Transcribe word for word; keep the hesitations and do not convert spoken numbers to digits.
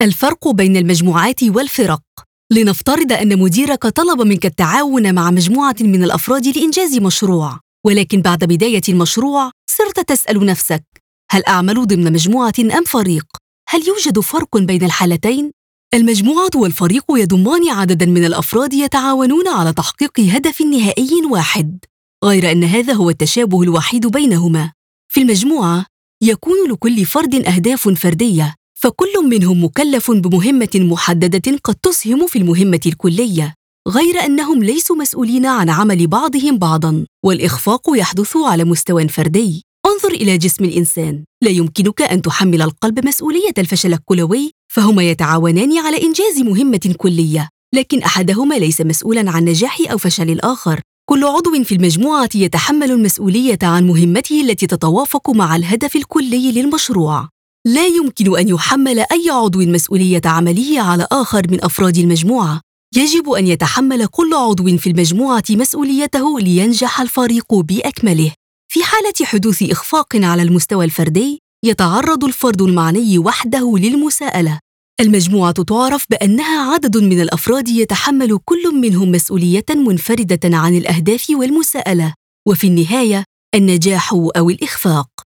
الفرق بين المجموعات والفرق. لنفترض أن مديرك طلب منك التعاون مع مجموعة من الأفراد لإنجاز مشروع، ولكن بعد بداية المشروع صرت تسأل نفسك: هل أعمل ضمن مجموعة أم فريق؟ هل يوجد فرق بين الحالتين؟ المجموعة والفريق يضمان عدداً من الأفراد يتعاونون على تحقيق هدف نهائي واحد، غير أن هذا هو التشابه الوحيد بينهما. في المجموعة يكون لكل فرد أهداف فردية، فكل منهم مكلف بمهمة محددة قد تسهم في المهمة الكلية، غير أنهم ليسوا مسؤولين عن عمل بعضهم بعضاً، والإخفاق يحدث على مستوى فردي. انظر إلى جسم الإنسان، لا يمكنك أن تحمل القلب مسؤولية الفشل الكلوي، فهما يتعاونان على إنجاز مهمة كلية، لكن أحدهما ليس مسؤولاً عن نجاح أو فشل الآخر. كل عضو في المجموعة يتحمل المسؤولية عن مهمته التي تتوافق مع الهدف الكلي للمشروع. لا يمكن أن يحمل أي عضو مسؤولية عمله على آخر من أفراد المجموعة. يجب أن يتحمل كل عضو في المجموعة مسؤوليته لينجح الفريق بأكمله. في حالة حدوث إخفاق على المستوى الفردي، يتعرض الفرد المعني وحده للمساءلة. المجموعة تعرف بأنها عدد من الأفراد يتحمل كل منهم مسؤولية منفردة عن الأهداف والمساءلة، وفي النهاية النجاح أو الإخفاق.